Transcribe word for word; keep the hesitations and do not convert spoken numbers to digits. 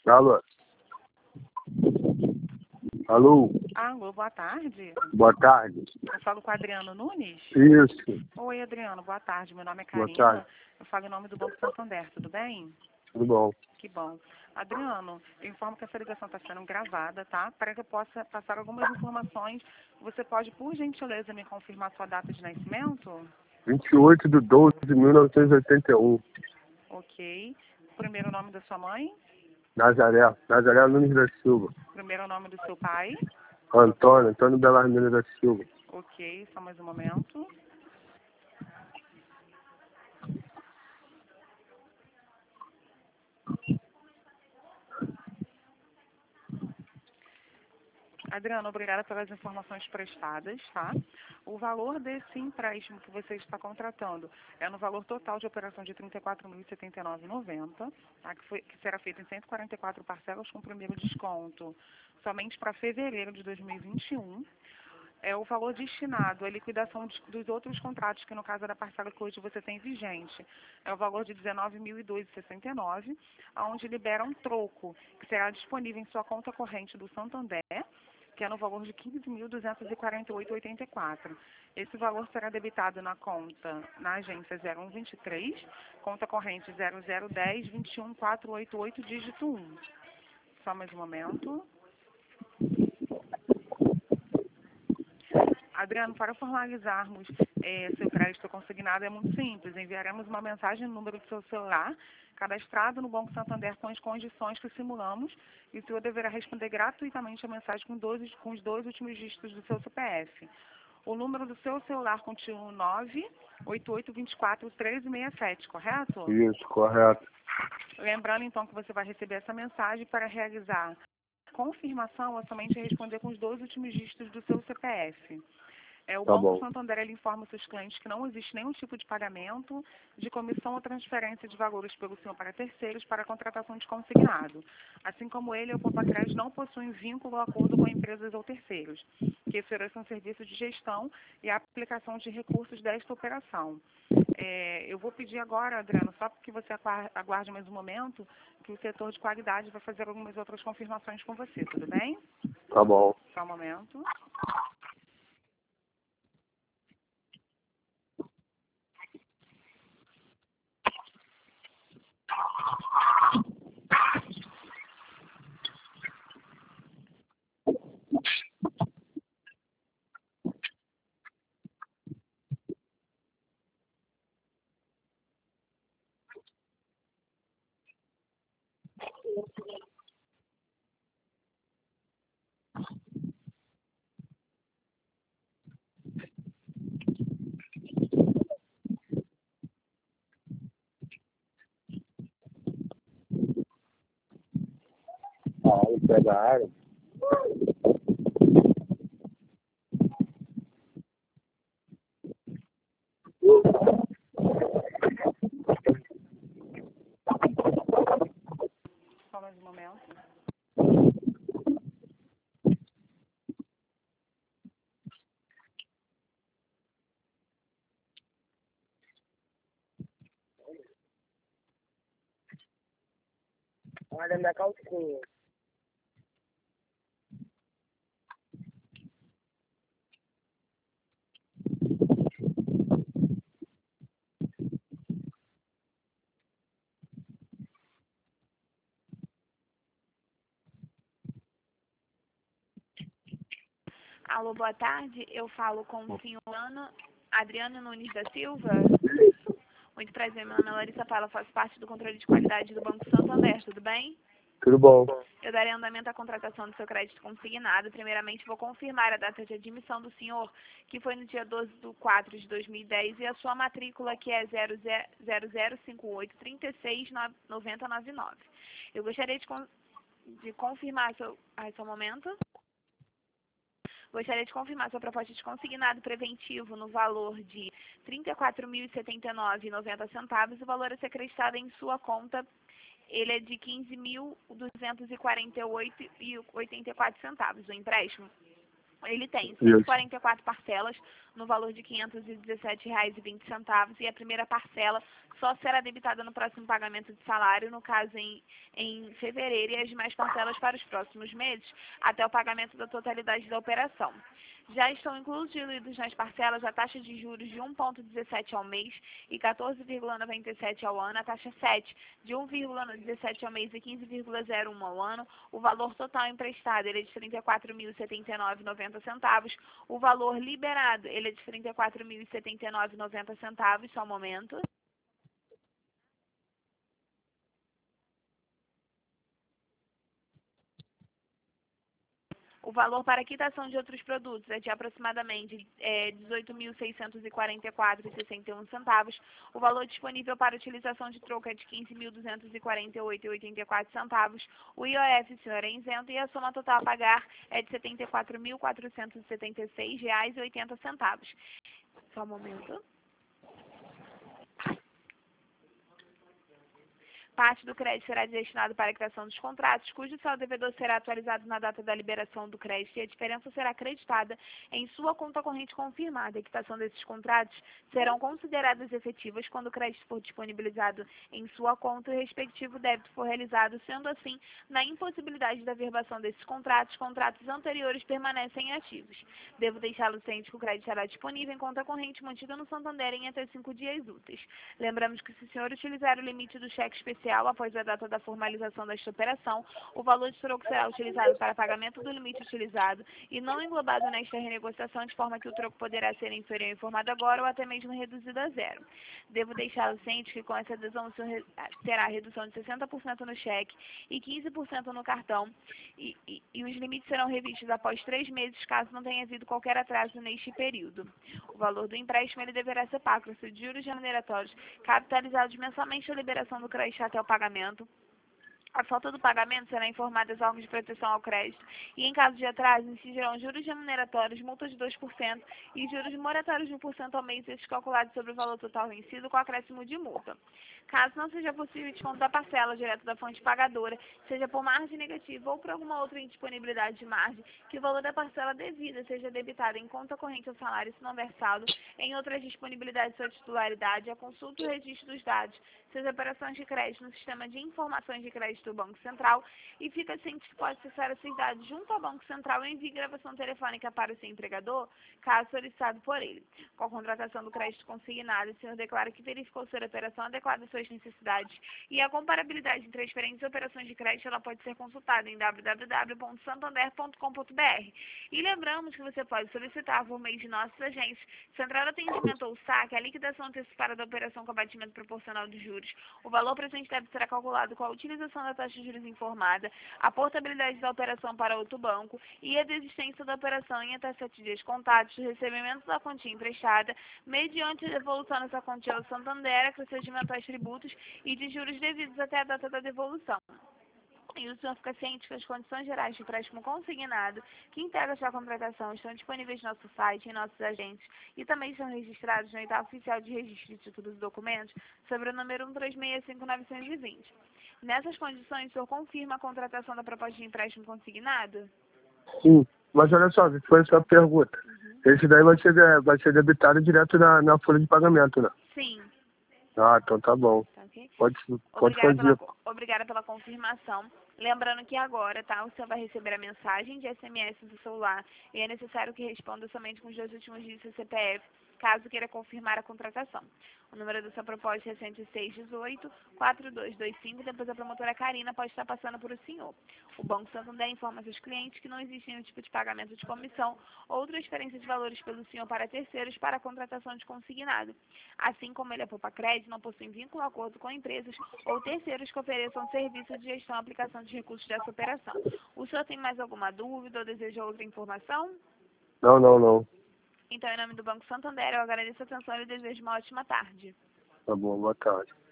Alô? Alô? Alô, boa tarde. Boa tarde. Eu falo com o Adriano Nunes? Isso. Oi, Adriano, boa tarde. Meu nome é Boa Karina. tarde. Eu falo em nome do Banco Santander, tudo bem? Tudo bom? Que bom. Adriano, eu informo que essa ligação está sendo gravada, tá? Para que eu possa passar algumas informações, você pode, por gentileza, me confirmar sua data de nascimento? vinte e oito de doze de mil novecentos e oitenta e um. Ok. Primeiro nome da sua mãe? Nazaré. Nazaré Nunes da Silva. Primeiro nome do seu pai? Antônio. Antônio Belarmino da Silva. Ok, só mais um momento. Adriano, obrigada pelas informações prestadas, tá? O valor desse empréstimo que você está contratando é no valor total de operação de trinta e quatro mil e setenta e nove reais e noventa centavos, tá? Que, foi, que será feito em cento e quarenta e quatro parcelas com primeiro desconto somente para fevereiro de dois mil e vinte e um. É o valor destinado à liquidação de- dos outros contratos, que no caso é da parcela que hoje você tem vigente, é o valor de dezenove mil e dois reais e sessenta e nove centavos, onde libera um troco, que será disponível em sua conta corrente do Santander, que é no valor de quinze mil duzentos e quarenta e oito reais e oitenta e quatro centavos. Esse valor será debitado na conta, na agência zero um vinte e três, conta corrente zero zero um zero, vinte e um, quatrocentos e oitenta e oito, dígito um. Só mais um momento. Adriano, para formalizarmos eh, seu crédito consignado é muito simples. Enviaremos uma mensagem no número do seu celular, cadastrado no Banco Santander com as condições que simulamos, e o senhor deverá responder gratuitamente a mensagem com, doze, com os dois últimos dígitos do seu C P F. O número do seu celular continua nove oito oito, dois quatro, um três seis sete, correto? Isso, correto. Lembrando, então, que você vai receber essa mensagem para realizar confirmação, é somente responder com os dois últimos dígitos do seu C P F. É, o Tá Banco bom. Santander ele informa os seus clientes que não existe nenhum tipo de pagamento de comissão ou transferência de valores pelo senhor para terceiros para a contratação de consignado. Assim como ele, o Compacred não possui vínculo ou acordo com empresas ou terceiros, que ofereçam serviço de gestão e aplicação de recursos desta operação. É, eu vou pedir agora, Adriano, só porque você aguar- aguarde mais um momento, que o setor de qualidade vai fazer algumas outras confirmações com você, tudo bem? Tá bom. Só um momento. Ah, ele pega a área. Só mais um momento. Olha minha calcinha. Alô, boa tarde. Eu falo com o senhor Ano- Adriano Nunes da Silva. Muito prazer, meu nome é Larissa Paula, faço parte do controle de qualidade do Banco Santander, tudo bem? Tudo bom? Eu darei andamento à contratação do seu crédito consignado. Primeiramente, vou confirmar a data de admissão do senhor, que foi no dia doze de quatro de dois mil e dez, e a sua matrícula, que é zero zero zero cinco oito, três seis, nove zero nove nove. Eu gostaria de, con de confirmar seu... Ai, só um momento. Gostaria de confirmar sua proposta de consignado preventivo no valor de trinta e quatro mil e setenta e nove reais e noventa centavos. O valor a ser acreditado em sua conta, ele é de quinze mil duzentos e quarenta e oito reais e oitenta e quatro centavos. O empréstimo, ele tem cento e quarenta e quatro parcelas no valor de quinhentos e dezessete reais e vinte centavos, e a primeira parcela só será debitada no próximo pagamento de salário, no caso em, em fevereiro, e as demais parcelas para os próximos meses, até o pagamento da totalidade da operação. Já estão incluídos nas parcelas a taxa de juros de um vírgula dezessete ao mês e quatorze vírgula noventa e sete ao ano, a taxa sete de um vírgula dezessete ao mês e quinze vírgula zero um ao ano, o valor total emprestado ele é de trinta e quatro mil e setenta e nove reais e noventa centavos, o valor liberado ele é de trinta e quatro mil e setenta e nove reais e noventa centavos, só um momento. O valor para quitação de outros produtos é de aproximadamente é, dezoito mil seiscentos e quarenta e quatro reais e sessenta e um centavos. O valor disponível para utilização de troco é de quinze mil duzentos e quarenta e oito reais e oitenta e quatro centavos. O I O F, o senhor é isento e a soma total a pagar é de setenta e quatro mil quatrocentos e setenta e seis reais e oitenta centavos. Só um momento. Parte do crédito será destinado para a quitação dos contratos, cujo saldo devedor será atualizado na data da liberação do crédito e a diferença será acreditada em sua conta corrente confirmada. A quitação desses contratos serão consideradas efetivas quando o crédito for disponibilizado em sua conta e o respectivo débito for realizado, sendo assim, na impossibilidade da verbação desses contratos, contratos anteriores permanecem ativos. Devo deixá-lo ciente que o crédito será disponível em conta corrente mantida no Santander em até cinco dias úteis. Lembramos que se o senhor utilizar o limite do cheque especial após a data da formalização desta operação, o valor de troco será utilizado para pagamento do limite utilizado e não englobado nesta renegociação, de forma que o troco poderá ser inferior ao informado agora ou até mesmo reduzido a zero. Devo deixá-lo ciente que com essa adesão o senhor terá redução de sessenta por cento no cheque e quinze por cento no cartão e, e, e os limites serão revistos após três meses, caso não tenha havido qualquer atraso neste período. O valor do empréstimo ele deverá ser pago por de juros remuneratórios capitalizados mensalmente à liberação do crédito até o pagamento. A falta do pagamento será informada às órgãos de proteção ao crédito e, em caso de atraso, incidirão juros remuneratórios, multas de dois por cento e juros moratórios de um por cento ao mês, esses calculados sobre o valor total vencido com acréscimo de multa. Caso não seja possível desconto da parcela direto da fonte pagadora, seja por margem negativa ou por alguma outra indisponibilidade de margem, que o valor da parcela devida seja debitado em conta corrente ao salário se não versado, em outras disponibilidades de sua titularidade, a consulta e o registro dos dados, suas operações de crédito no sistema de informações de crédito do Banco Central e fica ciente que pode acessar esses dados junto ao Banco Central e envie gravação telefônica para o seu empregador, caso solicitado por ele. Com a contratação do crédito consignado, o senhor declara que verificou ser a operação adequada às suas necessidades e a comparabilidade entre as diferentes operações de crédito ela pode ser consultada em w w w ponto santander ponto com ponto b r. E lembramos que você pode solicitar por meio de nossas agências, Central de Atendimento ou saque, a liquidação antecipada da operação com abatimento proporcional de juros. O valor presente deve ser calculado com a utilização da taxa de juros informada, a portabilidade da operação para outro banco e a desistência da operação em até sete dias contados, o recebimento da quantia emprestada, mediante a devolução dessa quantia ao Santander, procedimento aos tributos e de juros devidos até a data da devolução. E o senhor fica ciente que as condições gerais de empréstimo consignado que integram esta contratação estão disponíveis no nosso site, em nossos agentes, e também estão registrados no edital oficial de registro de títulos e documentos sobre o número um três seis cinco nove dois zero. Nessas condições, o senhor confirma a contratação da proposta de empréstimo consignado? Sim, mas olha só, se for essa pergunta. Uhum. Esse daí vai ser, de- vai ser debitado direto na, na folha de pagamento, né? Sim. Ah, então tá bom. Tá, okay? Pode, pode Obrigada fazer. pela, obrigada pela confirmação. Lembrando que agora, tá, o senhor vai receber a mensagem de S M S do celular e é necessário que responda somente com os dois últimos dígitos do C P F, caso queira confirmar a contratação. O número da sua proposta é cento e seis, dezoito, quatro dois dois cinco, depois a promotora Karina pode estar passando por o senhor. O Banco Santander informa seus clientes que não existe nenhum tipo de pagamento de comissão ou transferência de valores pelo senhor para terceiros para a contratação de consignado. Assim como ele é poupa crédito, não possui vínculo ou acordo com empresas ou terceiros que ofereçam serviço de gestão e aplicação de recursos dessa operação. O senhor tem mais alguma dúvida ou deseja outra informação? Não, não, não. Então, em nome do Banco Santander, eu agradeço a atenção e desejo uma ótima tarde. Tá bom, boa tarde.